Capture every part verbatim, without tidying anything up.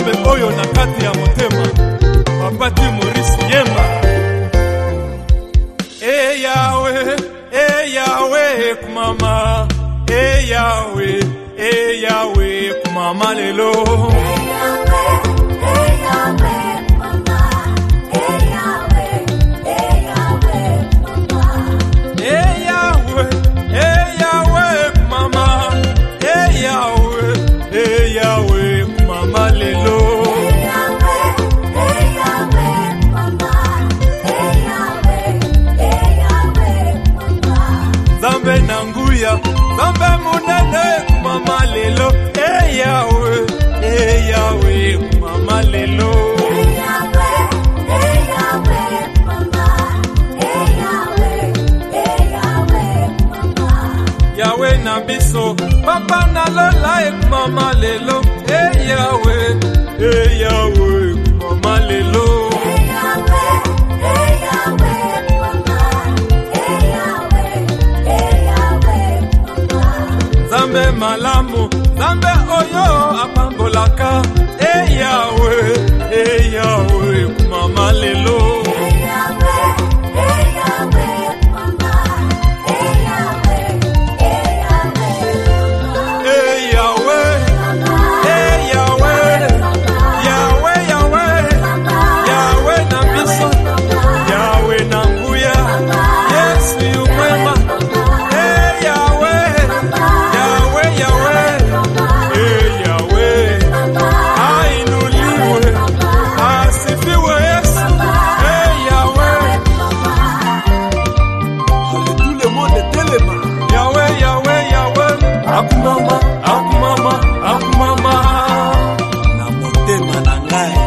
Nzambe oyo na kati ya motema Papati Maurice Yemba. Eh Yahweh, eh Yahweh kumama, eh Yahweh, eh Yahweh kumama lelo. Eh Yahweh, eh Yahweh kumama, eh Yahweh, eh Yahweh kumama. Eh Yahweh, eh Yahweh kumama, eh Yahweh, eh Yahweh kumama lelo. Nzambe nanguya, Nzambe munene kumama lelo. Eh Yahweh, eh Yahweh kumama lelo. Eh Yahweh, eh Yahweh kumama, eh Yahweh, eh Yahweh kumama. Yahweh na biso, papa na lola e kumama lelo. Eh Yahweh, eh Yahweh kumama lelo. Eh Yahweh, eh Yahweh kumama, eh Yahweh, eh Yahweh kumama. Nzambe malamu, Nzambe oyo apambolaka. Eh Yahweh, eh Yahweh kumama lelo. Eh Yahweh, eh Yahweh kumama, eh Yahweh, eh Yahweh kumama. Eh Yahweh, eh Yahweh, Yahweh, Yahweh, Yahweh na biso, Yahweh na nguya, Yesu yu mwema. Eh Yahweh, Yahweh, Yahweh, eh Yahweh, ainuliwe, asifiwe Yesu. Eh Yahweh, tout le monde telema. Yahweh, Yahweh, Yahweh, akumama, akumama, akumama. Na motema na ngai.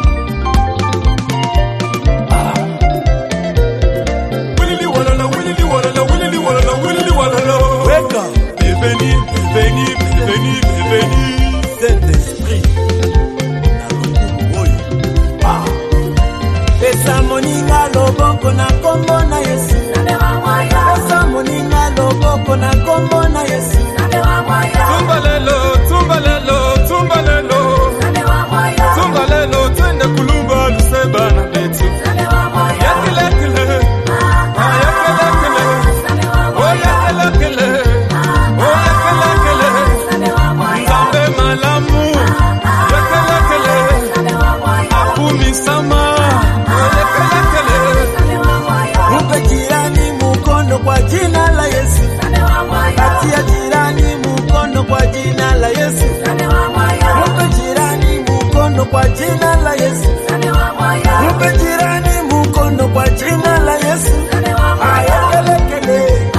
Wilili walala, wilili walala, wilili walala, wilili walala. Weka, bienveni, bienveni, bienveni, bienveni. Saint-Esprit, na lungu oyo. Ah. Pesa moninga loboko na kombo na Yesu. Pesa moninga loboko na kombo na Yesu. Tumba lelo, tumba lelo, tumba lelo. Tumba lelo, twende kulumba luseba na betu. Yakele kele, ah yakele kele, oh yakele kele, oh yakele kele. Nzambe malamu, yakele kele, akumi sama, oh yakele kele. Mpe jirani mukono kwa jina la Yesu. Katia jirani mukono kwa jina la Yesu. Mpe jirani mukono kwa jina la Yesu. Mpe jirani mukono kwa jina la Yesu. Ayekele kele.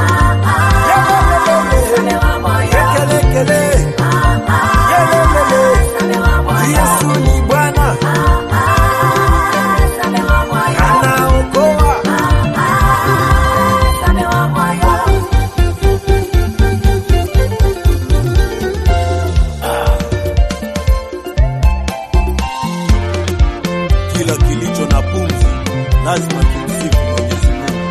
Yekele kele. Yelele. Yesu ni Bwana. Anaokoa. Kila kilicho na pumzi lazima kimsifu Mwenyezi Mungu.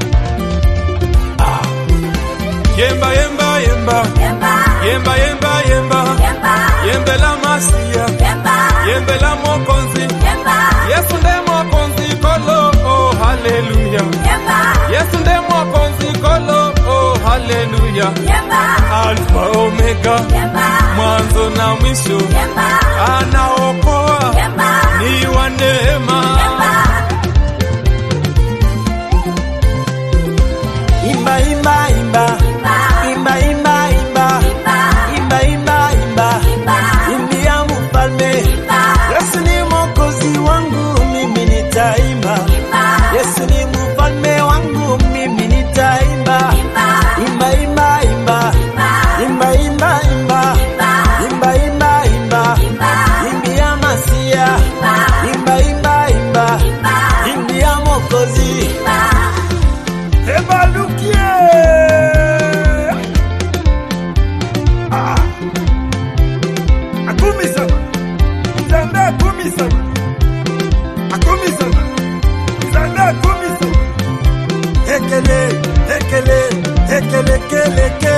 Ah. Yemba yemba yemba. Yemba yemba yemba. Yembe la masia. Yembe la mokonzi. Yesu ndiye mokonzi kolo, oh hallelujah. Yesu ndiye mokonzi kolo, oh hallelujah. Alfa Omega, mwanzo na mwisho. Anaokoa, ni wa neema. Imba imba imba. Imba imba imba. Imba imba imba. Imbia mfalme. Yesu ni mwokozi wangu, mimi nitaimba. Yesu ni mfalme wangu, mimi nitaimba. Imba imba imba. Imba imba imba. Imba imba imba. Imbia masia. Imba imba imba. Imbia mwokozi. Ebalukie. Ah. Akumi sana. Nzambe akumi sana. Akumi sana. Nzambe akumi sana. Ekele, ekele, ekele, kele, kele.